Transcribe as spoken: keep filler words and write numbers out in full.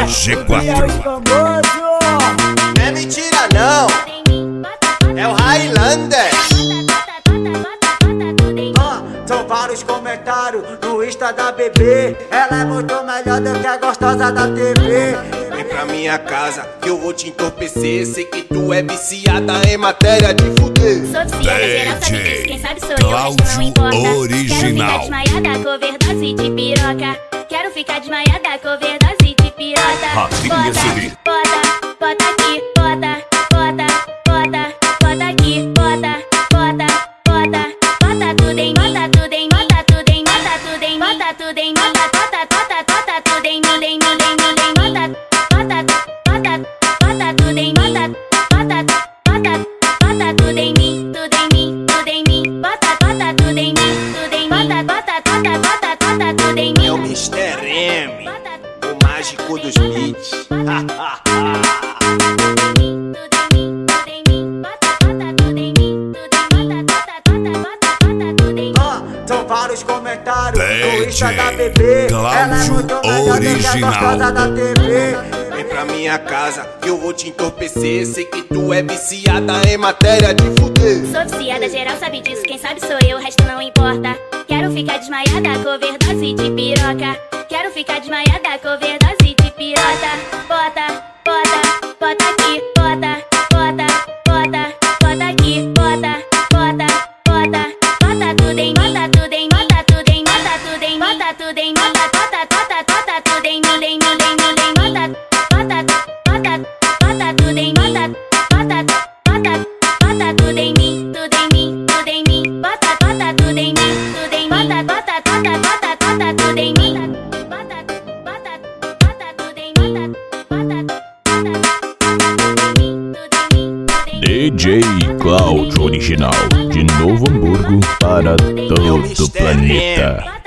G quatro. Não é mentira não, é o Highlander. São vários comentários no Insta da bebê. Ela é muito melhor do que a gostosa da T V. Vem pra minha casa que eu vou te entorpecer. Sei que tu é viciada em matéria de fuder. Sou viciada, geral sabe disso, quem sabe sou eu, mas não importa. Original. Quero ficar desmaiada com overdose de piroca. Quero ficar desmaiada com overdose de piroca. Rafinha Siri. Bota, bota aqui, bota, bota, bota, bota aqui, bota, bota, bota. Bota tudo em, bota tudo em, bota tudo em, bota tudo em, bota tudo em, bota, bota, bota, bota tudo em, tudo em, tudo em, tudo em, bota, bota, bota, bota tudo em, bota, bota, bota, bota tudo em mim, tudo em mim, tudo em mim, bota, bota tudo em mim, tudo em, bota, bota, bota, bota, bota tudo em mim. É o mister M, o mágico dos beats. São vários comentários no Insta da bebê. Ela é muito melhor do que a gostosa da T V. Vem pra minha casa que eu vou te entorpecer. Sei que tu é viciada em matéria de fuder. Sou viciada, geral sabe disso, quem sabe sou eu, o resto não importa. Quero ficar desmaiada com overdose de piroca. Quero ficar desmaiada com overdose de piroca. Bota, bota, bota aqui, bota, bota, bota, bota aqui, bota, bota, bota. Bota tudo em, bota tudo em, bota tudo em, bota tudo em, bota tudo em, bota, bota, bota, bota tudo em, tudo em, tudo em, tudo em, bota, bota, bota, bota tudo em, bota, bota, bota, bota tudo em mim, tudo em mim, tudo em mim, bota, bota tudo em mim, tudo em, bota, bota, bota, bota, bota tudo em mim, bota, bota, bota tudo em, bota, bota, bota D J Cláudio Original, de Novo Hamburgo para todo o planeta.